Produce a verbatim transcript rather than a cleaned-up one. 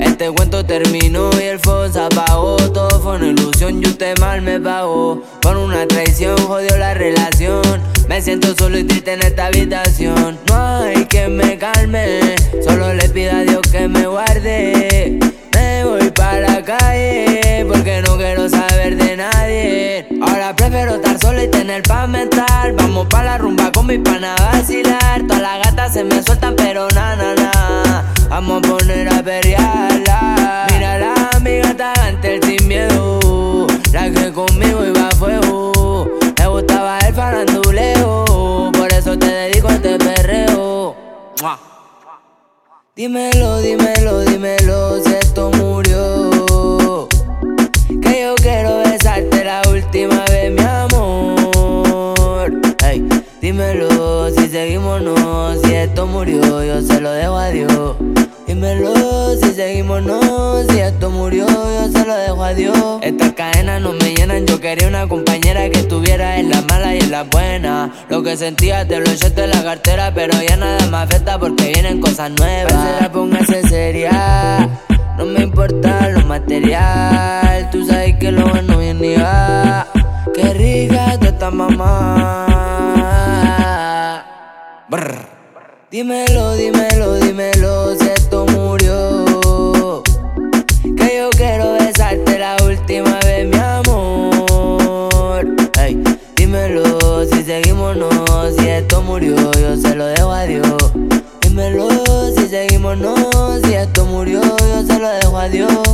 Este cuento terminó y el fuego se apagó. Todo fue una ilusión y usted mal me pagó. Por una traición jodió la relación. Me siento solo y triste en esta habitación. No hay quien me calme, solo le pido a Dios que me guarde. Me voy para la calle porque no quiero saber de nadie. Ahora prefiero estar sola y tener pa' mental. Vamos pa' la rumba con mi pana a vacilar. Todas las gatas se me sueltan pero na na na. Vamos a poner a perrearla. Mírala, mi gata ante el sin miedo. La que conmigo iba a fuego. Me gustaba el faranduleo, por eso te dedico a este perreo. Dímelo, dímelo, dímelo si esto murió. Que yo quiero besarte la última vez, mi amor. Hey, dímelo si seguimos o no. Si esto murió, yo se lo dejo a Dios. Dímelo si seguimos o no. Si esto murió, yo se lo dejo a Dios. Estas cadenas no me llenan. Yo quería una compañera que estuviera en la mala y en la buena. Lo que sentía te lo echaste en la cartera, pero ya nada me afecta porque vienen cosas nuevas. Parcera, póngase seria. No me importa lo material. Tú sabes que lo bueno viene y va. Qué rica tú estás, mamá. Brr. Dímelo, dímelo, dímelo si esto murió. Que yo quiero besarte la última vez, mi amor. Hey, dímelo si seguimos o no. Si esto murió, yo se lo dejo a Dios. Dímelo si seguimos o no. Si esto murió, yo se lo dejo a Dios.